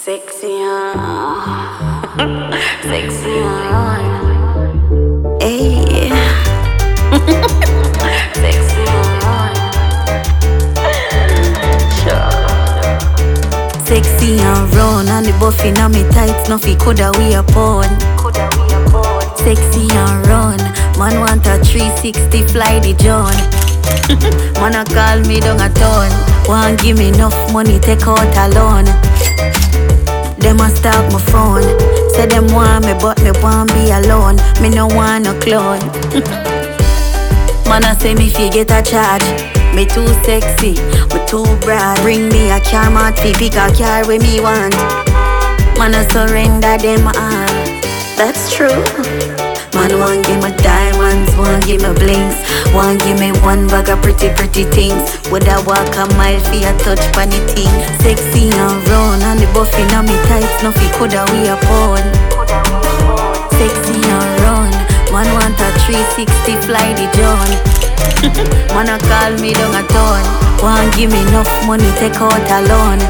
Sexy sexy on. Hey, sexy on. Sure. Sexy and run, and the buffing on me tights, nothing coulda we upon. Sexy and run, man want a 360 fly the John. Man a call me down a ton, want give me enough money take out a loan. Them a stalk my phone, say them want me but me want be alone. Me no want no clone. Man a say me fi get a charge, me too sexy, me too broad. Bring me a car, mat fi pick a car with me want. Man a surrender them all, that's true. Man want give me diamonds, want give me blings, want give me one bag of pretty things. Would I walk a mile for a touch funny thing? Sexy and run, and the buffing on me tights, nothing coulda we upon. Sexy and run, man want a 360 fly the John. Man a call me down a ton, want give me enough money take out a loan.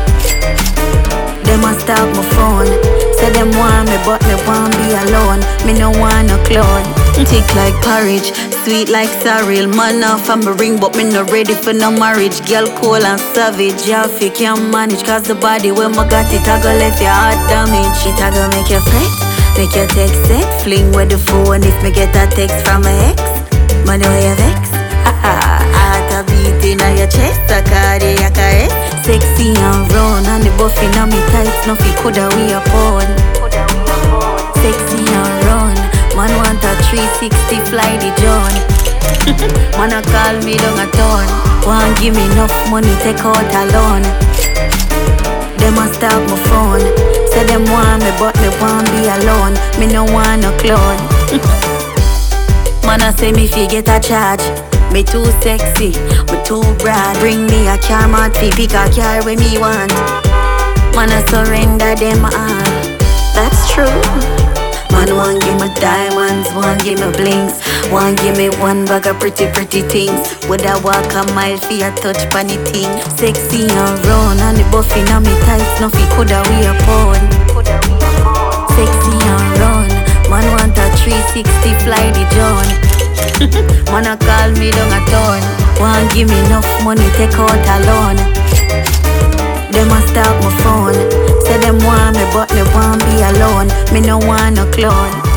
Them a stalk my phone, say them want me but me want be alone. Me no want no clone. Thick like porridge, sweet like cereal. Man off on me ring but me no ready for no marriage. Girl cold and savage, yeah fi can't manage. Cause the body when me got it I go left your heart damage. It I go make you fret, make you text sex. Fling with the phone if me get a text from my ex. Man know you vex, heart a beating on your chest, a cardiac arrest. Sexy and run, and the buffing on me tights, nothing coulda we upon. Sexy and run, man want a 360 fly the John. Man a call me down a ton, want give me enough money take out a loan. Them a stalk my phone, say them want me but me want be alone. Me no want no clone. Man a say me fi get a charge, me too sexy, me too broad. Bring me a car, mat fi pick a car with me want. Man a surrender them all, that's true. Man want give me diamonds, want give me blings, want give me one bag of pretty things. Would I walk a mile for a touch funny thing? Sexy and run, and the buffing on me tights, nothing coulda we upon. Sexy and run, man want a 360 fly the John. Man a call me down a ton, want give me enough money take out a loan. Them a stalk my phone, say them want me but me want be alone. Me no want no clone.